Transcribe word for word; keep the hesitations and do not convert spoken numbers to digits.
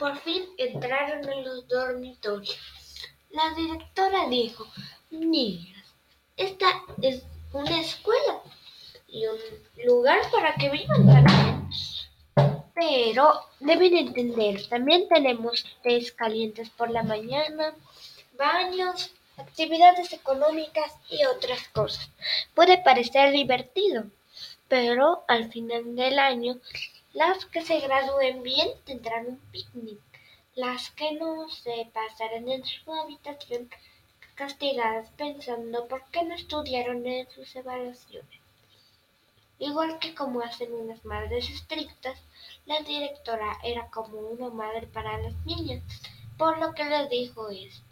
Por fin entraron en los dormitorios. La directora dijo: niñas, esta es una escuela y un lugar para que vivan también. Pero deben entender, también tenemos tés calientes por la mañana, baños, actividades económicas y otras cosas. Puede parecer divertido, pero al final del año, las que se gradúen bien tendrán un picnic. Las que no se pasarán en su habitación castigadas pensando por qué no estudiaron en sus evaluaciones. Igual que como hacen unas madres estrictas, la directora era como una madre para las niñas, por lo que les dijo esto.